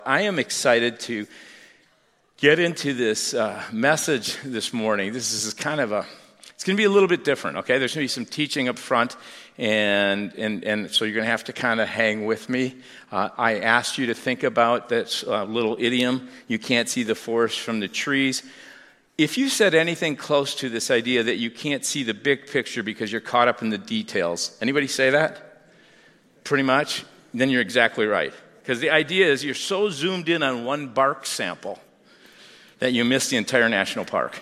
I am excited to get into this message this morning. This is it's going to be a little bit different, okay? There's going to be some teaching up front, and so you're going to have to kind of hang with me. I asked you to think about that little idiom, you can't see the forest from the trees. If you said anything close to this idea that you can't see the big picture because you're caught up in the details, anybody say that? Pretty much? Then you're exactly right. Because the idea is you're so zoomed in on one bark sample that you miss the entire national park.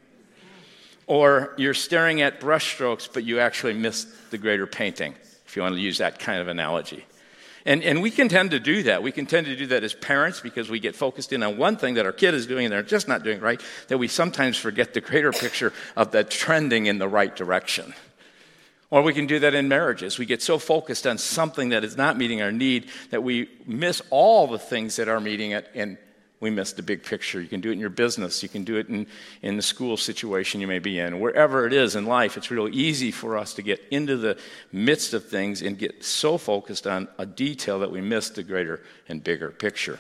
Or you're staring at brushstrokes, but you actually miss the greater painting, if you want to use that kind of analogy. And we can tend to do that. We can tend to do that as parents because we get focused in on one thing that our kid is doing and they're just not doing right, that we sometimes forget the greater picture of that trending in the right direction. Or we can do that in marriages. We get so focused on something that is not meeting our need that we miss all the things that are meeting it, and we miss the big picture. You can do it in your business. You can do it in the school situation you may be in. Wherever it is in life, it's real easy for us to get into the midst of things and get so focused on a detail that we miss the greater and bigger picture.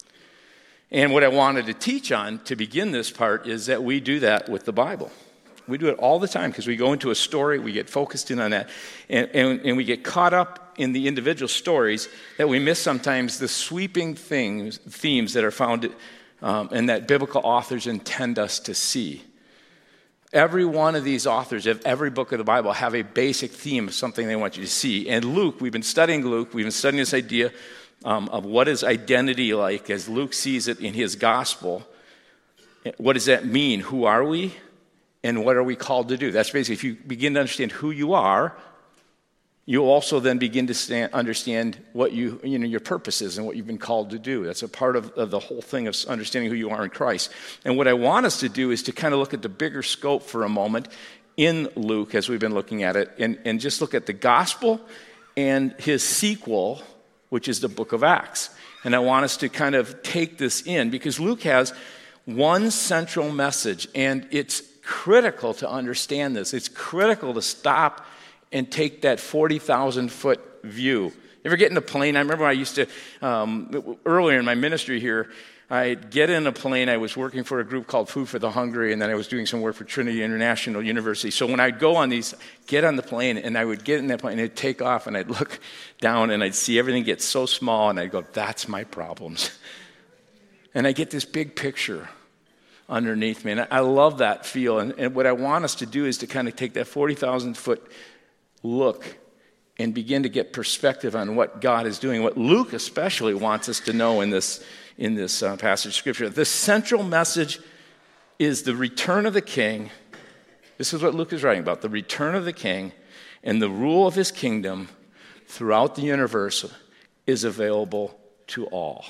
And what I wanted to teach on to begin this part is that we do that with the Bible. We do it all the time because we go into a story, we get focused in on that, and we get caught up in the individual stories that we miss sometimes the sweeping themes that are found and that biblical authors intend us to see. Every one of these authors of every book of the Bible have a basic theme of something they want you to see. And Luke, we've been studying Luke, we've been studying this idea of what is identity like as Luke sees it in his gospel. What does that mean? Who are we? And what are we called to do? That's basically, if you begin to understand who you are, you'll also then begin to understand what your purpose is and what you've been called to do. That's a part of the whole thing of understanding who you are in Christ. And what I want us to do is to kind of look at the bigger scope for a moment in Luke as we've been looking at it, and just look at the gospel and his sequel, which is the book of Acts. And I want us to kind of take this in because Luke has one central message, and it's critical to understand this. It's critical to stop and take that 40,000-foot view. You ever get in a plane? I remember I used to, earlier in my ministry here, I'd get in a plane. I was working for a group called Food for the Hungry, and then I was doing some work for Trinity International University. So when I'd go on these, get on the plane, and I would get in that plane, and it'd take off, and I'd look down, and I'd see everything get so small, and I'd go, that's my problems. And I get this big picture underneath me. And I love that feel. And what I want us to do is to kind of take that 40,000-foot look and begin to get perspective on what God is doing, what Luke especially wants us to know in this passage of Scripture. The central message is the return of the King. This is what Luke is writing about, the return of the King, and the rule of his kingdom throughout the universe is available to all.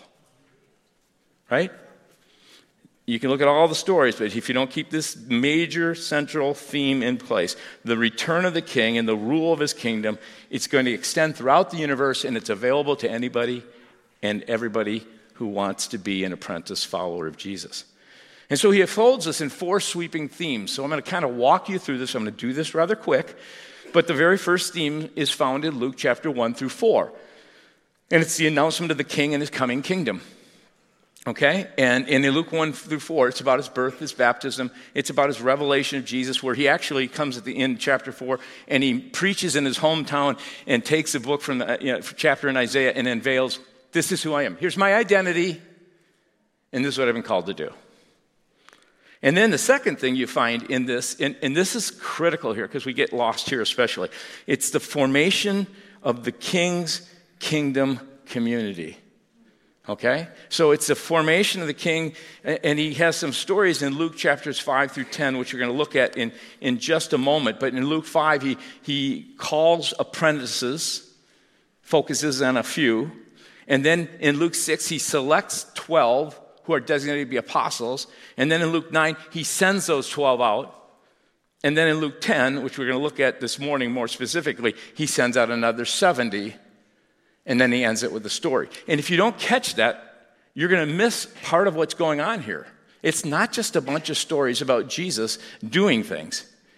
Right? You can look at all the stories, but if you don't keep this major central theme in place, the return of the King and the rule of his kingdom, it's going to extend throughout the universe, and it's available to anybody and everybody who wants to be an apprentice follower of Jesus. And so he unfolds us in four sweeping themes. So I'm going to kind of walk you through this. I'm going to do this rather quick. But the very first theme is found in Luke chapter 1 through 4. And it's the announcement of the King and his coming kingdom. Okay? And in Luke 1 through 4, it's about his birth, his baptism. It's about his revelation of Jesus, where he actually comes at the end of chapter 4, and he preaches in his hometown and takes a book from the chapter in Isaiah and unveils, this is who I am. Here's my identity, and this is what I've been called to do. And then the second thing you find in this, and this is critical here because we get lost here especially, it's the formation of the King's kingdom community. Okay? So it's the formation of the King, and he has some stories in Luke chapters 5 through 10, which we're going to look at in just a moment. But in Luke 5, he calls apprentices, focuses on a few. And then in Luke 6, he selects 12 who are designated to be apostles. And then in Luke 9, he sends those 12 out. And then in Luke 10, which we're going to look at this morning more specifically, he sends out another 70. And then he ends it with a story. And if you don't catch that, you're going to miss part of what's going on here. It's not just a bunch of stories about Jesus doing things.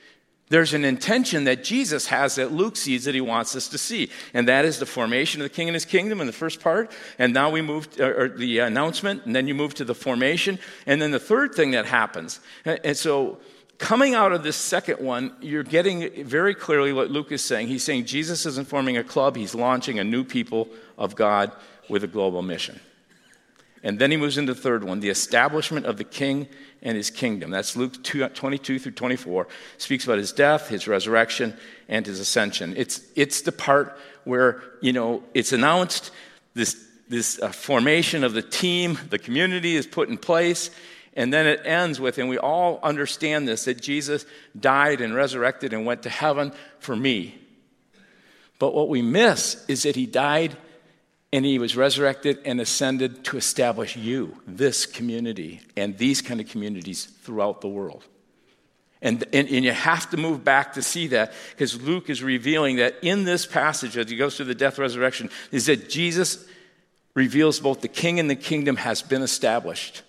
There's an intention that Jesus has that Luke sees that he wants us to see, and that is the formation of the king and his kingdom in the first part, and now we move or the announcement, and then you move to the formation, and then the third thing that happens. And so coming out of this second one, you're getting very clearly what Luke is saying. He's saying Jesus isn't forming a club, he's launching a new people of God with a global mission. And then he moves into the third one, the establishment of the king and his kingdom. That's Luke 22 through 24. Speaks about his death, his resurrection, and his ascension. It's the part where, it's announced, this formation of the team, the community is put in place, and then it ends with, and we all understand this, that Jesus died and resurrected and went to heaven for me. But what we miss is that he died and he was resurrected and ascended to establish you, this community, and these kind of communities throughout the world. And you have to move back to see that, because Luke is revealing that in this passage, as he goes through the death, resurrection, is that Jesus reveals both the king and the kingdom has been established.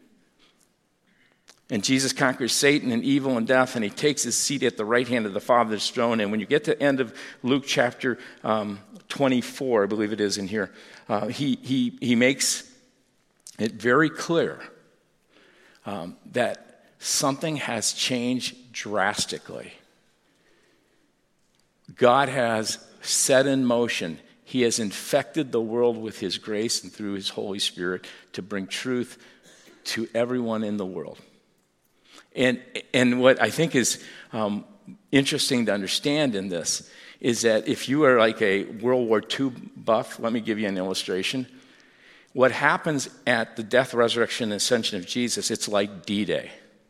And Jesus conquers Satan and evil and death, and he takes his seat at the right hand of the Father's throne. And when you get to the end of Luke chapter 24, I believe it is in here, he makes it very clear that something has changed drastically. God has set in motion. He has infected the world with his grace and through his Holy Spirit to bring truth to everyone in the world. And what I think is interesting to understand in this is that if you are like a World War II buff, let me give you an illustration. What happens at the death, resurrection, and ascension of Jesus, it's like D-Day.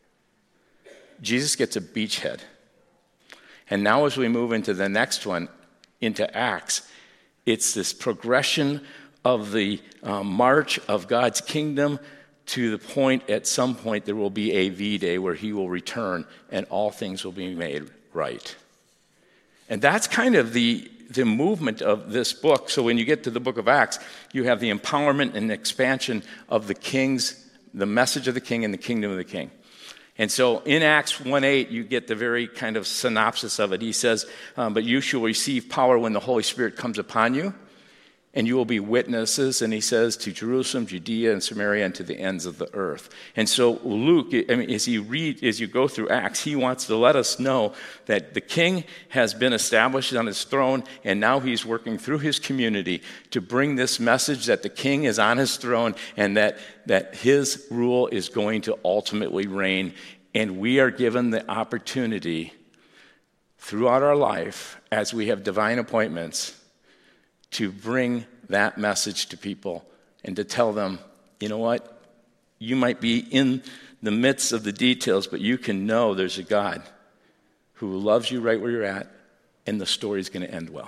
Jesus gets a beachhead. And now as we move into the next one, into Acts, it's this progression of the march of God's kingdom to the point, at some point, there will be a V-Day where he will return and all things will be made right. And that's kind of the movement of this book. So when you get to the book of Acts, you have the empowerment and expansion of the kings, the message of the king and the kingdom of the king. And so in Acts 1:8, you get the very kind of synopsis of it. He says, but you shall receive power when the Holy Spirit comes upon you, and you will be witnesses, and he says, to Jerusalem, Judea, and Samaria, and to the ends of the earth. And so Luke, as you go through Acts, he wants to let us know that the king has been established on his throne, and now he's working through his community to bring this message that the king is on his throne, and that his rule is going to ultimately reign. And we are given the opportunity throughout our life, as we have divine appointments, to bring that message to people and to tell them, you know what? You might be in the midst of the details, but you can know there's a God who loves you right where you're at, and the story's going to end well.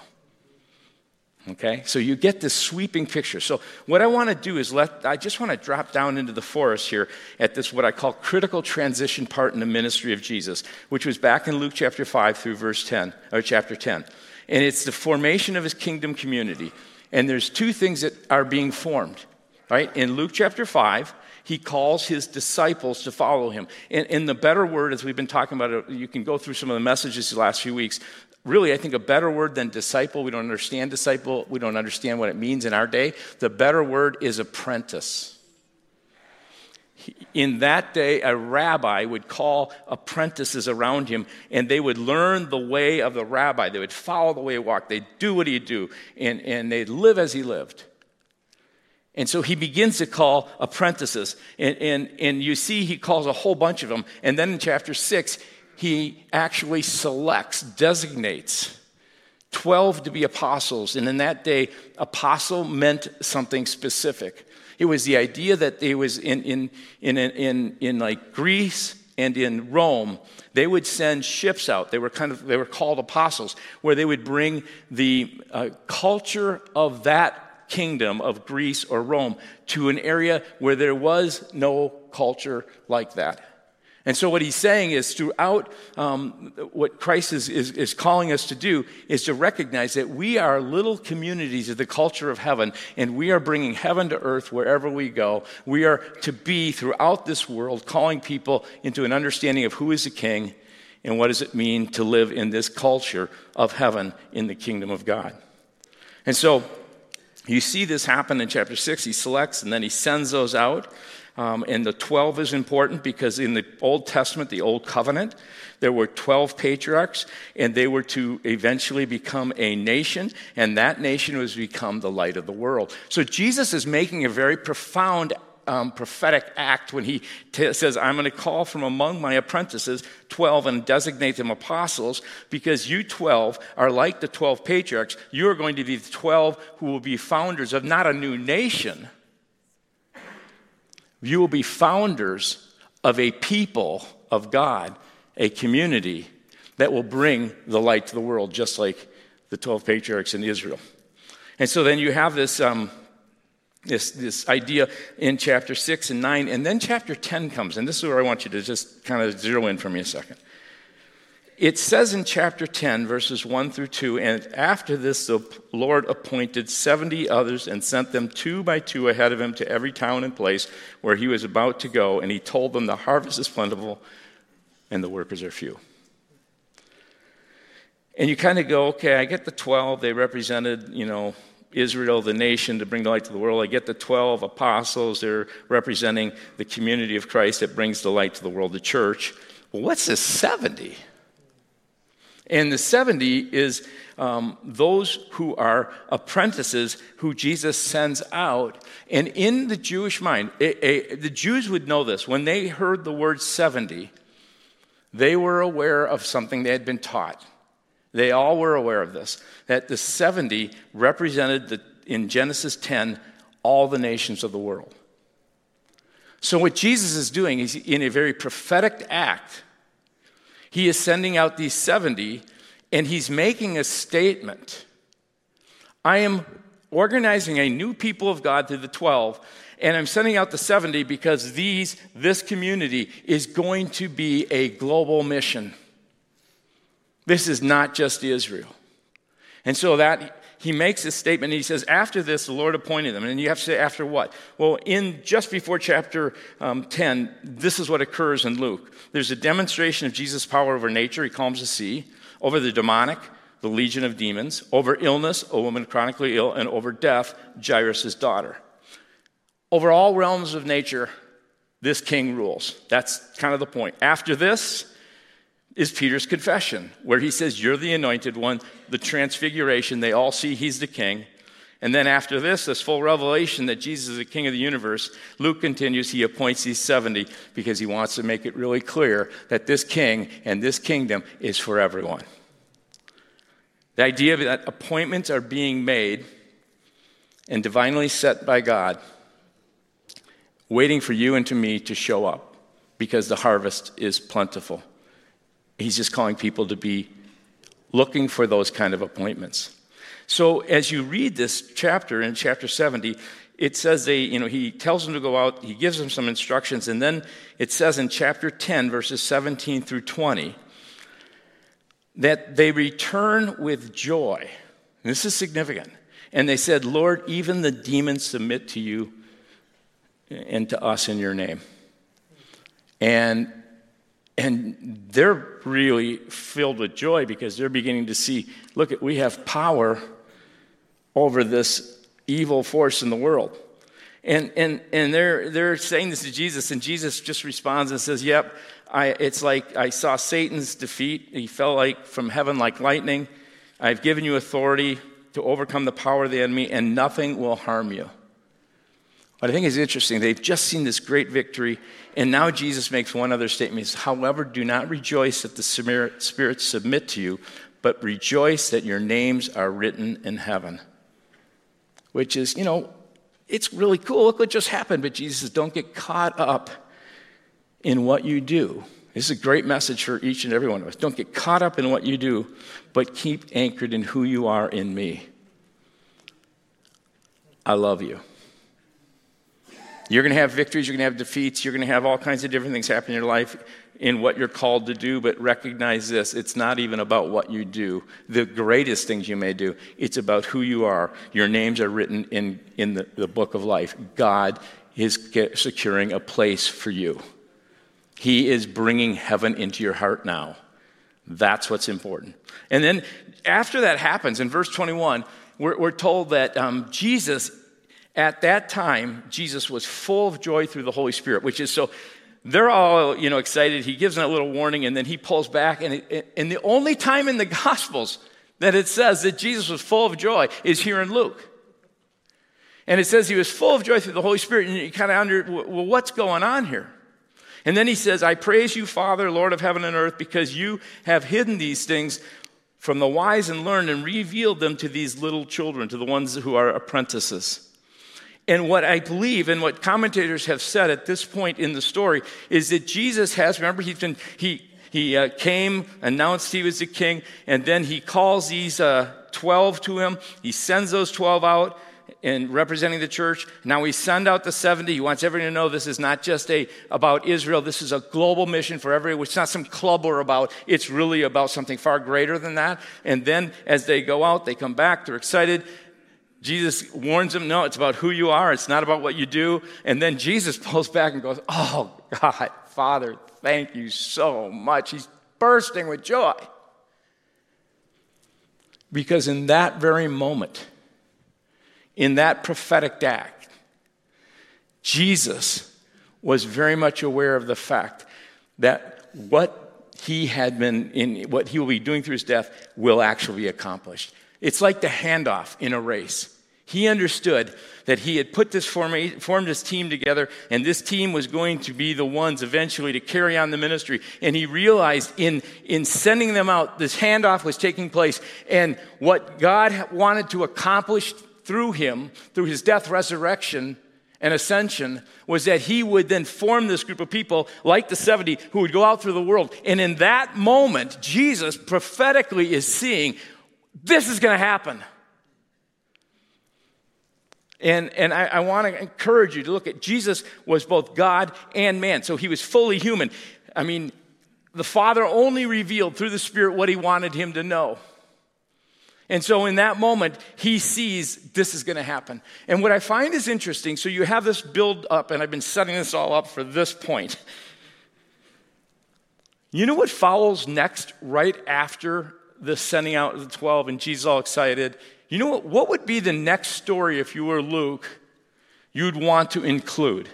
Okay? So you get this sweeping picture. So what I want to do is I just want to drop down into the forest here at this, what I call critical transition part in the ministry of Jesus, which was back in Luke chapter 5 through verse 10, or chapter 10. And it's the formation of his kingdom community. And there's two things that are being formed, right? In Luke chapter 5, he calls his disciples to follow him. And the better word, as we've been talking about it, you can go through some of the messages the last few weeks. Really, I think a better word than disciple, we don't understand disciple, we don't understand what it means in our day. The better word is apprentice. In that day, a rabbi would call apprentices around him, and they would learn the way of the rabbi. They would follow the way he walked. They'd do what he'd do, and they'd live as he lived. And so he begins to call apprentices, and you see he calls a whole bunch of them. And then in chapter 6, he actually designates 12 to be apostles. And in that day, apostle meant something specific. It was the idea that it was in like Greece and in Rome, they would send ships out. They were called apostles, where they would bring the culture of that kingdom of Greece or Rome to an area where there was no culture like that. And so what he's saying is throughout what Christ is calling us to do is to recognize that we are little communities of the culture of heaven, and we are bringing heaven to earth wherever we go. We are to be throughout this world calling people into an understanding of who is the king and what does it mean to live in this culture of heaven in the kingdom of God. And so you see this happen in chapter 6. He selects and then he sends those out. And the 12 is important because in the Old Testament, the Old Covenant, there were 12 patriarchs, and they were to eventually become a nation, and that nation was to become the light of the world. So Jesus is making a very profound prophetic act when he says, I'm going to call from among my apprentices 12 and designate them apostles, because you 12 are like the 12 patriarchs. You are going to be the 12 who will be founders of not a new nation. You will be founders of a people of God, a community that will bring the light to the world, just like the 12 patriarchs in Israel. And so then you have this idea in chapter 6 and 9, and then chapter 10 comes, and this is where I want you to just kind of zero in for me a second. It says in chapter 10, verses 1 through 2, and after this the Lord appointed 70 others and sent them 2 by 2 ahead of him to every town and place where he was about to go, and he told them the harvest is plentiful and the workers are few. And you kind of go, okay, I get the 12, they represented, Israel, the nation, to bring the light to the world. I get the 12 apostles, they're representing the community of Christ that brings the light to the world, the church. Well, what's this 70? And the 70 is those who are apprentices who Jesus sends out. And in the Jewish mind, the Jews would know this. When they heard the word 70, they were aware of something they had been taught. They all were aware of this, that the 70 represented, in Genesis 10, all the nations of the world. So what Jesus is doing is, in a very prophetic act, he is sending out these 70, and he's making a statement. I am organizing a new people of God through the 12, and I'm sending out the 70 because this community is going to be a global mission. This is not just Israel. And so that he makes this statement, and he says, after this, the Lord appointed them. And you have to say, after what? Well, just before chapter 10, this is what occurs in Luke. There's a demonstration of Jesus' power over nature. He calms the sea, over the demonic, the legion of demons, over illness, a woman chronically ill, and over death, Jairus' daughter. Over all realms of nature, this king rules. That's kind of the point. After this is Peter's confession, where he says, you're the anointed one, the transfiguration, they all see he's the king. And then after this full revelation that Jesus is the king of the universe, Luke continues, he appoints these 70 because he wants to make it really clear that this king and this kingdom is for everyone. The idea that appointments are being made and divinely set by God, waiting for you and to me to show up because the harvest is plentiful. He's just calling people to be looking for those kind of appointments. So as you read this chapter, in chapter 70, it says he tells them to go out, he gives them some instructions, and then it says in chapter 10, verses 17 through 20, that they return with joy. And this is significant. And they said, Lord, even the demons submit to you and to us in your name. And they're really filled with joy because they're beginning to see, look, we have power over this evil force in the world. And they're saying this to Jesus, and Jesus just responds and says, yep, it's like I saw Satan's defeat. He fell from heaven like lightning. I've given you authority to overcome the power of the enemy, and nothing will harm you. What I think is interesting, they've just seen this great victory, and now Jesus makes one other statement. He says, however, do not rejoice that the spirits submit to you, but rejoice that your names are written in heaven. Which is, it's really cool. Look what just happened. But Jesus says, don't get caught up in what you do. This is a great message for each and every one of us. Don't get caught up in what you do, but keep anchored in who you are in me. I love you. You're going to have victories, you're going to have defeats, you're going to have all kinds of different things happen in your life in what you're called to do, but recognize this, it's not even about what you do. The greatest things you may do, it's about who you are. Your names are written in the book of life. God is securing a place for you. He is bringing heaven into your heart now. That's what's important. And then after that happens, in verse 21, we're told that Jesus, at that time, Jesus was full of joy through the Holy Spirit, which is so, they're all, excited. He gives them a little warning, and then he pulls back. And the only time in the Gospels that it says that Jesus was full of joy is here in Luke. And it says he was full of joy through the Holy Spirit, and you kind of wonder, well, what's going on here? And then he says, I praise you, Father, Lord of heaven and earth, because you have hidden these things from the wise and learned and revealed them to these little children, to the ones who are apprentices. And what I believe and what commentators have said at this point in the story is that Jesus has, remember, he came, announced he was the king, and then he calls these 12 to him. He sends those 12 out and representing the church. Now we send out the 70. He wants everyone to know this is not just about Israel. This is a global mission for everyone. It's not some club we're about. It's really about something far greater than that. And then as they go out, they come back. They're excited. Jesus warns them, no, it's about who you are. It's not about what you do. And then Jesus pulls back and goes, oh, God, Father, thank you so much. He's bursting with joy. Because in that very moment, in that prophetic act, Jesus was very much aware of the fact that what he will be doing through his death will actually be accomplished. It's like the handoff in a race. He understood that he had formed his team together, and this team was going to be the ones eventually to carry on the ministry. And he realized in sending them out, this handoff was taking place, and what God wanted to accomplish through him, through his death, resurrection, and ascension, was that he would then form this group of people, like the 70, who would go out through the world. And in that moment, Jesus prophetically is seeing, this is going to happen. And I want to encourage you to look at, Jesus was both God and man, so he was fully human. I mean, the Father only revealed through the Spirit what he wanted him to know. And so in that moment, he sees this is going to happen. And what I find is interesting, so you have this build up, and I've been setting this all up for this point. You know what follows next right after the sending out of the 12 and Jesus all excited? You know what would be the next story if you were Luke you'd want to include?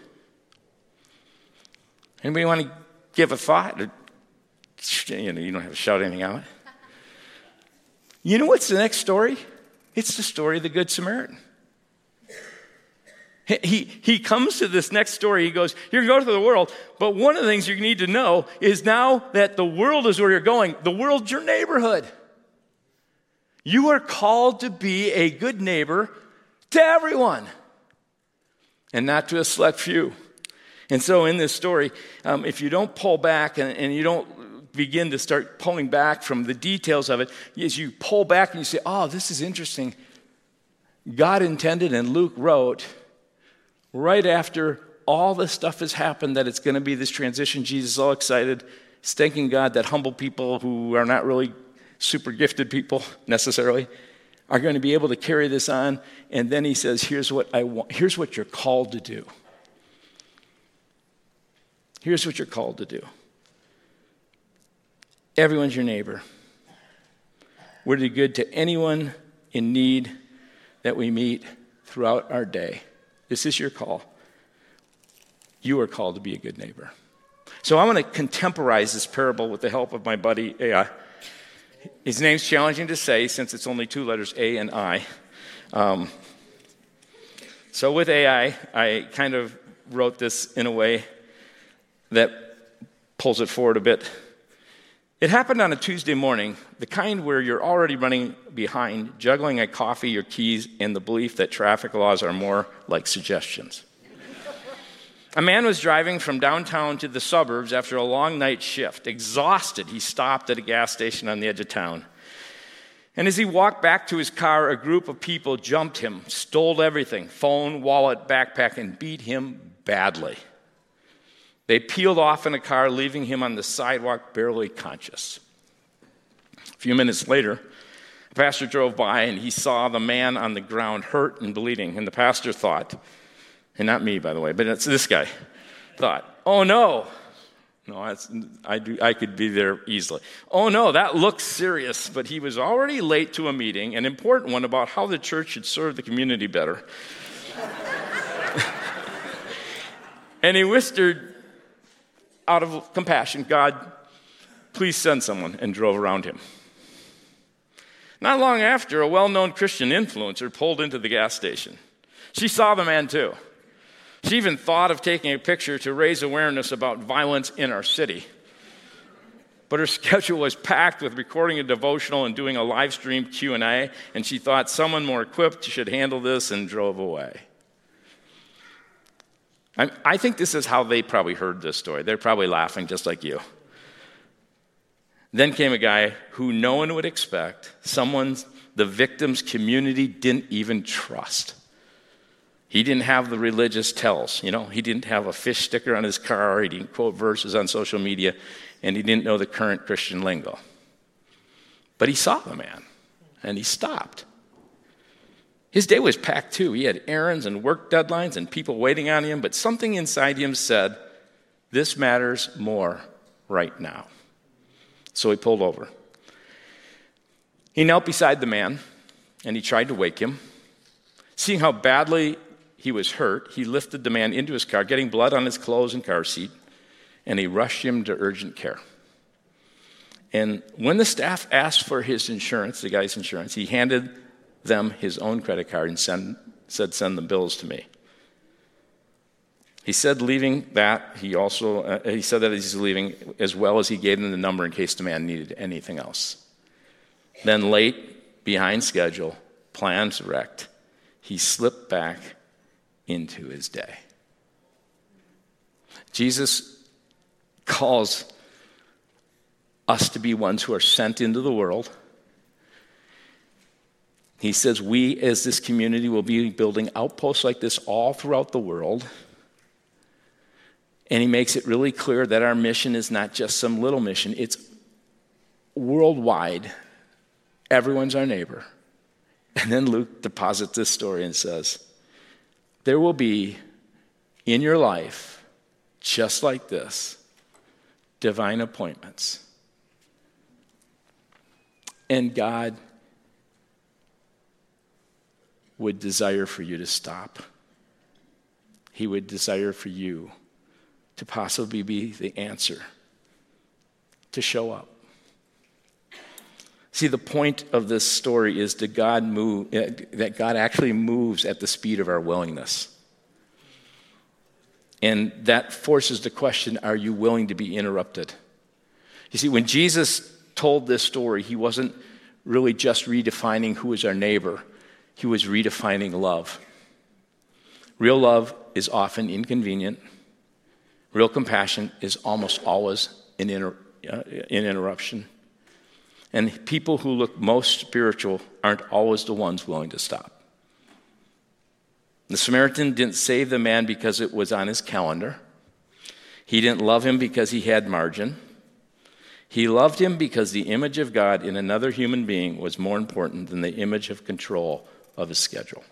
Anybody want to give a thought? You don't have to shout anything out. You know what's the next story? It's the story of the Good Samaritan. He comes to this next story. He goes, you're going to go to the world, but one of the things you need to know is now that the world is where you're going, the world's your neighborhood. You are called to be a good neighbor to everyone and not to a select few. And so in this story, if you don't pull back and you don't begin to start pulling back from the details of it, as you pull back and you say, oh, this is interesting. God intended and Luke wrote right after all this stuff has happened that it's going to be this transition. Jesus is all excited. He's thanking God that humble people who are not really super gifted people necessarily are going to be able to carry this on. And then he says, here's what I want. Here's what you're called to do. Here's what you're called to do. Everyone's your neighbor. We're to do good to anyone in need that we meet throughout our day. This is your call. You are called to be a good neighbor. So I want to contemporize this parable with the help of my buddy AI. His name's challenging to say since it's only two letters, A and I. So with AI, I kind of wrote this in a way that pulls it forward a bit. It happened on a Tuesday morning, the kind where you're already running behind, juggling a coffee, your keys, and the belief that traffic laws are more like suggestions. A man was driving from downtown to the suburbs after a long night shift. Exhausted, he stopped at a gas station on the edge of town. And as he walked back to his car, a group of people jumped him, stole everything, phone, wallet, backpack, and beat him badly. They peeled off in a car, leaving him on the sidewalk, barely conscious. A few minutes later, a pastor drove by, and he saw the man on the ground, hurt and bleeding. And the pastor thought, and not me, by the way, but it's this guy, thought, oh no, No, I could be there easily. Oh no, that looks serious, but he was already late to a meeting, an important one about how the church should serve the community better. And he whispered out of compassion, "God, please send someone," and drove around him. Not long after, a well-known Christian influencer pulled into the gas station. She saw the man too. She even thought of taking a picture to raise awareness about violence in our city. But her schedule was packed with recording a devotional and doing a live stream Q&A, and she thought someone more equipped should handle this and drove away. I think this is how they probably heard this story. They're probably laughing just like you. Then came a guy who no one would expect, someone the victim's community didn't even trust. He didn't have the religious tells, he didn't have a fish sticker on his car, he didn't quote verses on social media, and he didn't know the current Christian lingo. But he saw the man, and he stopped. His day was packed too. He had errands and work deadlines and people waiting on him, but something inside him said, this matters more right now. So he pulled over. He knelt beside the man, and he tried to wake him. Seeing how badly he was hurt, he lifted the man into his car, getting blood on his clothes and car seat, and he rushed him to urgent care. And when the staff asked for his insurance, the guy's insurance, he handed them his own credit card and said, send the bills to me. He said leaving that, he said that he's leaving, as well as he gave them the number in case the man needed anything else. Then late, behind schedule, plans wrecked, he slipped back into his day. Jesus calls us to be ones who are sent into the world. He says we, as this community, will be building outposts like this all throughout the world. And he makes it really clear that our mission is not just some little mission. It's worldwide. Everyone's our neighbor. And then Luke deposits this story and says, there will be in your life, just like this, divine appointments. And God would desire for you to stop. He would desire for you to possibly be the answer, to show up. See, the point of this story is that God actually moves at the speed of our willingness. And that forces the question, are you willing to be interrupted? You see, when Jesus told this story, he wasn't really just redefining who is our neighbor. He was redefining love. Real love is often inconvenient. Real compassion is almost always an interruption. And people who look most spiritual aren't always the ones willing to stop. The Samaritan didn't save the man because it was on his calendar. He didn't love him because he had margin. He loved him because the image of God in another human being was more important than the image of control of his schedule.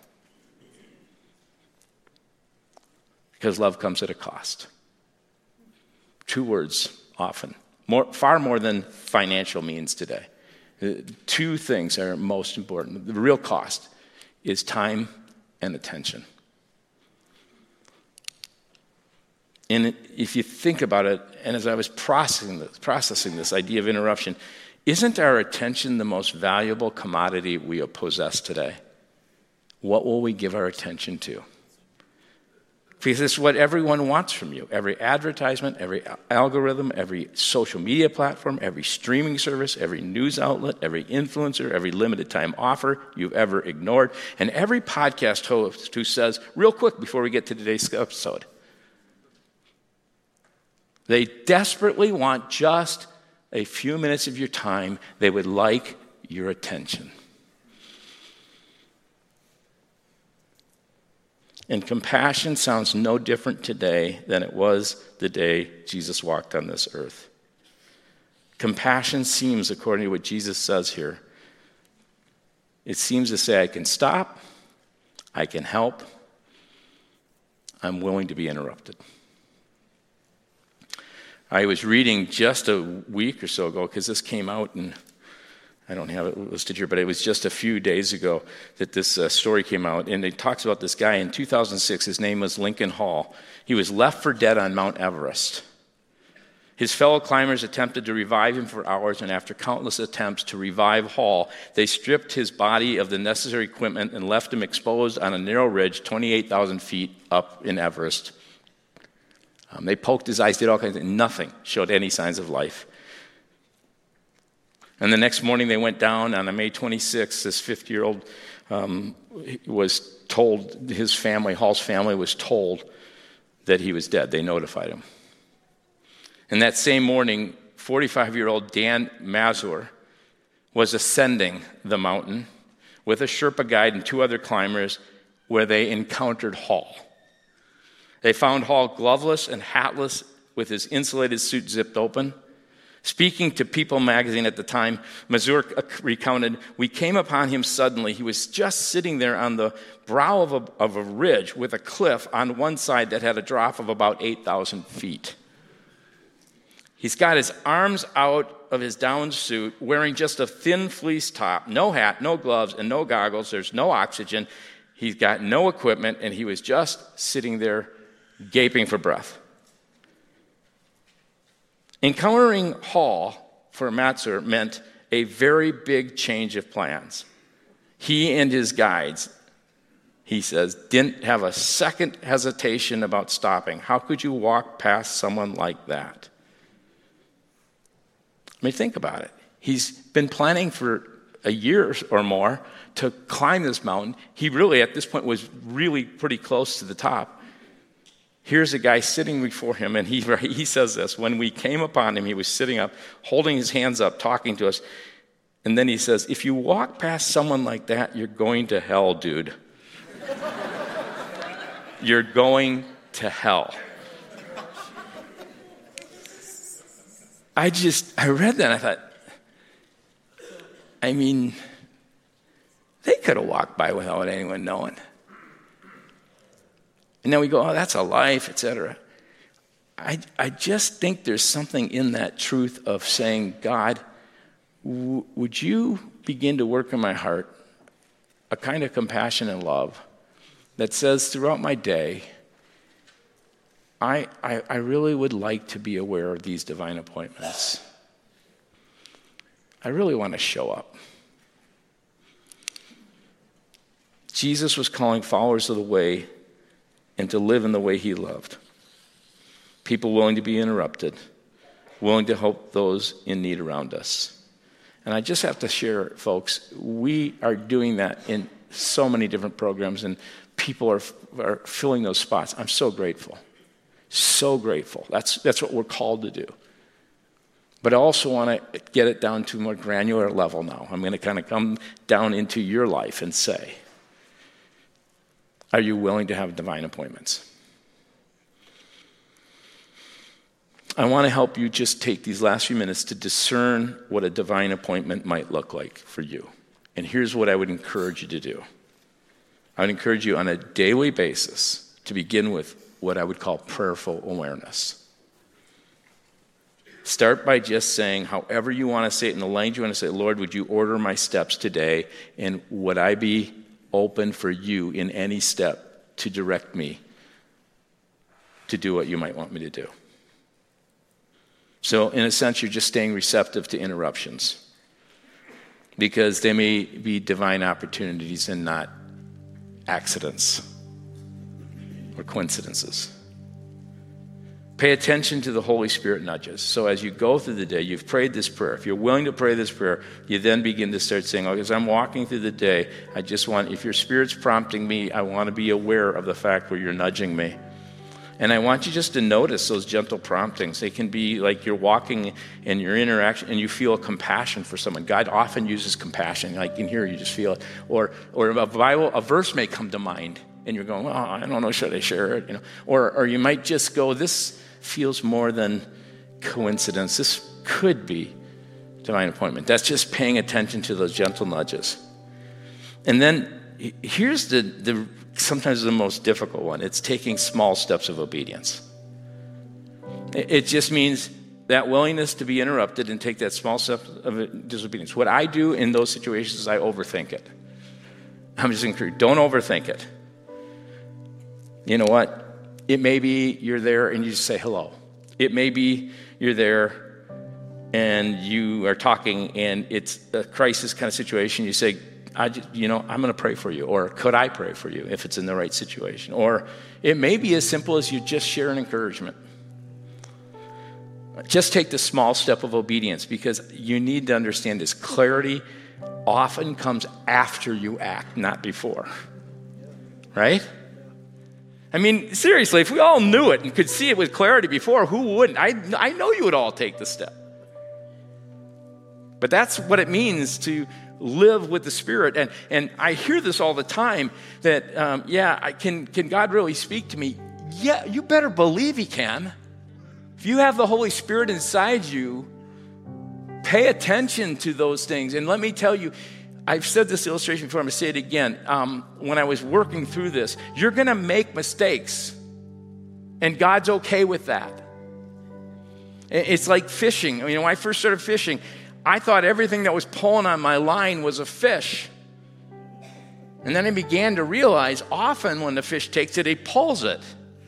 Because love comes at a cost. 2 words often. Far more than financial means today. 2 things are most important. The real cost is time and attention. And if you think about it, and as I was processing this idea of interruption, isn't our attention the most valuable commodity we possess today? What will we give our attention to? Because it's what everyone wants from you. Every advertisement, every algorithm, every social media platform, every streaming service, every news outlet, every influencer, every limited time offer you've ever ignored, and every podcast host who says, real quick before we get to today's episode, they desperately want just a few minutes of your time. They would like your attention. And compassion sounds no different today than it was the day Jesus walked on this earth. Compassion seems, according to what Jesus says here, it seems to say, I can stop, I can help, I'm willing to be interrupted. I was reading just a week or so ago, because this came out, and I don't have it listed here, but it was just a few days ago that this story came out, and it talks about this guy in 2006. His name was Lincoln Hall. He was left for dead on Mount Everest. His fellow climbers attempted to revive him for hours, and after countless attempts to revive Hall, they stripped his body of the necessary equipment and left him exposed on a narrow ridge 28,000 feet up in Everest. They poked his eyes, did all kinds of things. Nothing showed any signs of life. And the next morning they went down on May 26th. This 50-year-old was told, his family, Hall's family, was told that he was dead. They notified him. And that same morning, 45-year-old Dan Mazur was ascending the mountain with a Sherpa guide and 2 other climbers, where they encountered Hall. They found Hall gloveless and hatless with his insulated suit zipped open. Speaking to People magazine at the time, Mazur recounted, "We came upon him suddenly. He was just sitting there on the brow of a ridge with a cliff on one side that had a drop of about 8,000 feet. He's got his arms out of his down suit, wearing just a thin fleece top, no hat, no gloves, and no goggles. There's no oxygen. He's got no equipment, and he was just sitting there gaping for breath." Encountering Hall for Mazur meant a very big change of plans. He and his guides, he says, didn't have a second hesitation about stopping. How could you walk past someone like that? I mean, think about it. He's been planning for a year or more to climb this mountain. He really, at this point, was really pretty close to the top. Here's a guy sitting before him, and he says this: when we came upon him, he was sitting up, holding his hands up, talking to us. And then he says, "If you walk past someone like that, you're going to hell, dude. You're going to hell." I read that and I thought, I mean, they could have walked by without anyone knowing. And then we go, oh, that's a life, etc. I just think there's something in that truth of saying, God, would you begin to work in my heart a kind of compassion and love that says throughout my day, I really would like to be aware of these divine appointments. I really want to show up. Jesus was calling followers of the way and to live in the way he loved. People willing to be interrupted, willing to help those in need around us. And I just have to share, folks, we are doing that in so many different programs, and people are filling those spots. I'm so grateful. So grateful. That's what we're called to do. But I also want to get it down to a more granular level now. I'm going to kind of come down into your life and say, are you willing to have divine appointments? I want to help you just take these last few minutes to discern what a divine appointment might look like for you. And here's what I would encourage you to do. I would encourage you on a daily basis to begin with what I would call prayerful awareness. Start by just saying, however you want to say it, in the language you want to say, Lord, would you order my steps today? And would I be open for you in any step to direct me to do what you might want me to do? So in a sense, you're just staying receptive to interruptions, because they may be divine opportunities and not accidents or coincidences. Pay attention to the Holy Spirit nudges. So as you go through the day, you've prayed this prayer. If you're willing to pray this prayer, you then begin to start saying, okay, as I'm walking through the day, I just want, if your Spirit's prompting me, I want to be aware of the fact where you're nudging me. And I want you just to notice those gentle promptings. They can be like you're walking in your interaction and you feel a compassion for someone. God often uses compassion. Like in here, you just feel it. Or a verse may come to mind and you're going, oh, I don't know, should I share it? Or you might just go, this feels more than coincidence. This could be divine appointment. That's just paying attention to those gentle nudges. And then here's the sometimes the most difficult one. It's taking small steps of obedience. It just means that willingness to be interrupted and take that small step of disobedience. What I do in those situations is I overthink it. I'm just encouraged, don't overthink it. You know what? It may be you're there and you just say hello. It may be you're there and you are talking and it's a crisis kind of situation. You say, I'm going to pray for you. Or could I pray for you if it's in the right situation? Or it may be as simple as you just share an encouragement. Just take the small step of obedience, because you need to understand this. Clarity often comes after you act, not before. Right? I mean, seriously, if we all knew it and could see it with clarity before, who wouldn't? I know you would all take the step. But that's what it means to live with the Spirit. And I hear this all the time that, can God really speak to me? Yeah, you better believe he can. If you have the Holy Spirit inside you, pay attention to those things. And let me tell you, I've said this illustration before, I'm going to say it again. When I was working through this, you're going to make mistakes. And God's okay with that. It's like fishing. When I first started fishing, I thought everything that was pulling on my line was a fish. And then I began to realize often when the fish takes it, he pulls it.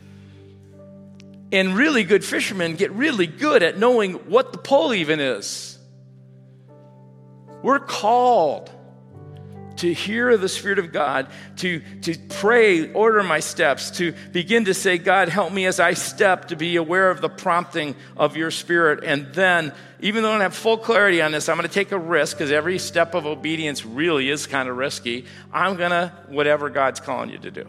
And really good fishermen get really good at knowing what the pull even is. We're called to hear the Spirit of God, to pray, order my steps, to begin to say, God, help me as I step to be aware of the prompting of your Spirit. And then, even though I don't have full clarity on this, I'm going to take a risk, because every step of obedience really is kind of risky. I'm going to, whatever God's calling you to do.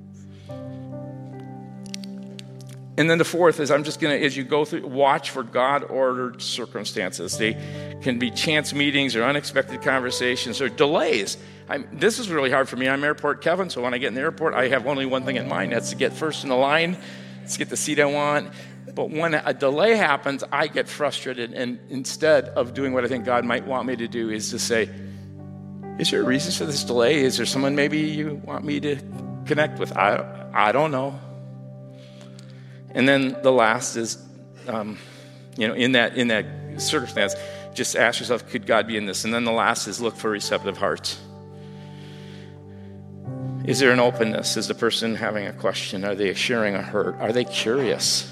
And then the fourth is I'm just going to, as you go through, watch for God-ordered circumstances. They can be chance meetings or unexpected conversations or delays. This is really hard for me. I'm Airport Kevin, so when I get in the airport, I have only one thing in mind. That's to get first in the line, to get the seat I want. But when a delay happens, I get frustrated. And instead of doing what I think God might want me to do is to say, is there a reason for this delay? Is there someone maybe you want me to connect with? I don't know. And then the last is, in that circumstance, just ask yourself, could God be in this? And then the last is look for receptive hearts. Is there an openness? Is the person having a question? Are they sharing a hurt? Are they curious?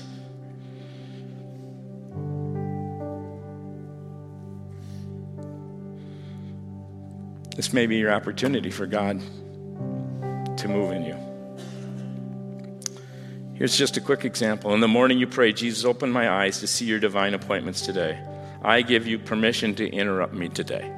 This may be your opportunity for God to move in you. Here's just a quick example. In the morning you pray, Jesus, open my eyes to see your divine appointments today. I give you permission to interrupt me today.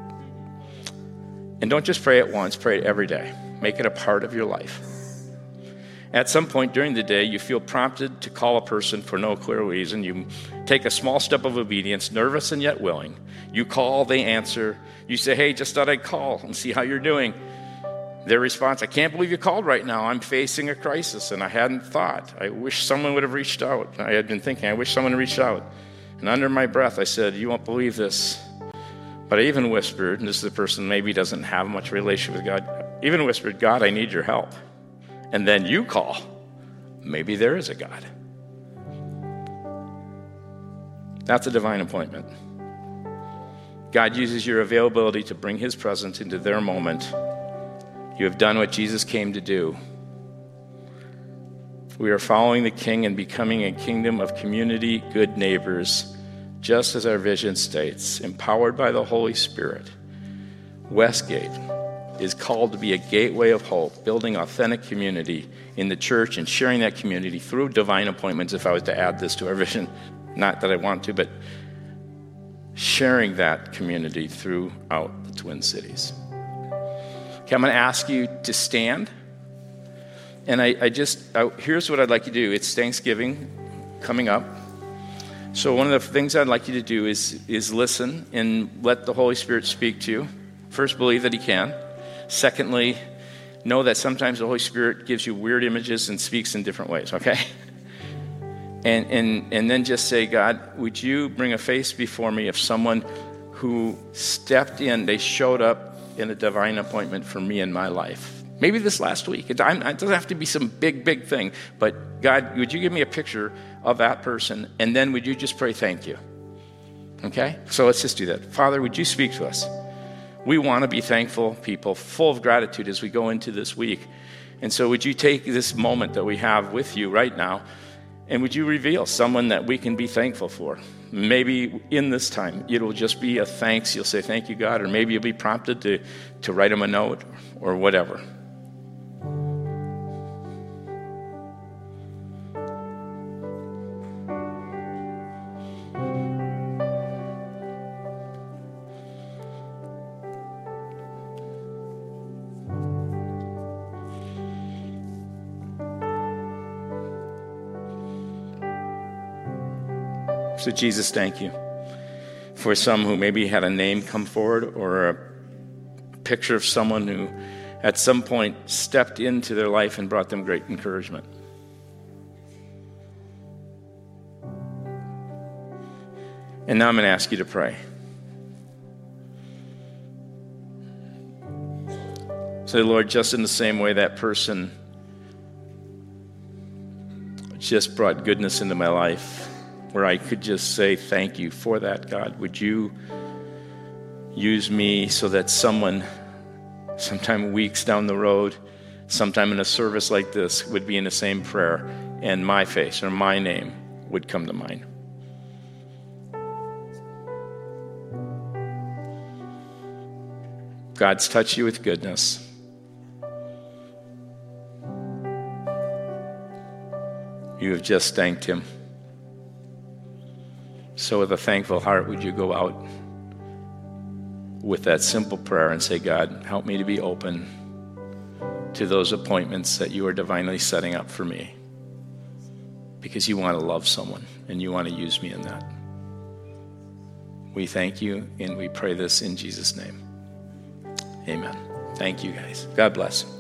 And don't just pray it once, pray it every day. Make it a part of your life. At some point during the day, you feel prompted to call a person for no clear reason. You take a small step of obedience, nervous and yet willing. You call, they answer. You say, hey, just thought I'd call and see how you're doing. Their response, I can't believe you called right now. I'm facing a crisis, and I hadn't thought. I wish someone would have reached out. I had been thinking, I wish someone reached out. And under my breath, I said, you won't believe this. But I even whispered, and this is the person maybe doesn't have much relationship with God, even whispered, God, I need your help. And then you call. Maybe there is a God. That's a divine appointment. God uses your availability to bring his presence into their moment. You have done what Jesus came to do. We are following the King and becoming a kingdom of community, good neighbors, just as our vision states, empowered by the Holy Spirit. Westgate is called to be a gateway of hope, building authentic community in the church and sharing that community through divine appointments, if I was to add this to our vision. Not that I want to, but sharing that community throughout the Twin Cities. Okay, I'm going to ask you to stand. And here's what I'd like you to do. It's Thanksgiving coming up. So one of the things I'd like you to do is listen and let the Holy Spirit speak to you. First, believe that he can. Secondly, know that sometimes the Holy Spirit gives you weird images and speaks in different ways, okay? And then just say, God, would you bring a face before me of someone who stepped in, they showed up in a divine appointment for me in my life. Maybe this last week. It doesn't have to be some big thing. But God, would you give me a picture of that person? And then would you just pray thank you? Okay? So let's just do that. Father, would you speak to us? We want to be thankful people, full of gratitude as we go into this week. And so would you take this moment that we have with you right now, and would you reveal someone that we can be thankful for? Maybe in this time, it'll just be a thanks. You'll say, thank you, God. Or maybe you'll be prompted to write them a note or whatever. So Jesus, thank you for some who maybe had a name come forward or a picture of someone who at some point stepped into their life and brought them great encouragement. And now I'm going to ask you to pray. Say, Lord, just in the same way that person just brought goodness into my life, where I could just say thank you for that, God. Would you use me so that someone, sometime weeks down the road, sometime in a service like this, would be in the same prayer, and my face or my name would come to mind. God's touched you with goodness. You have just thanked him. So with a thankful heart, would you go out with that simple prayer and say, God, help me to be open to those appointments that you are divinely setting up for me, because you want to love someone and you want to use me in that. We thank you and we pray this in Jesus' name. Amen. Thank you, guys. God bless.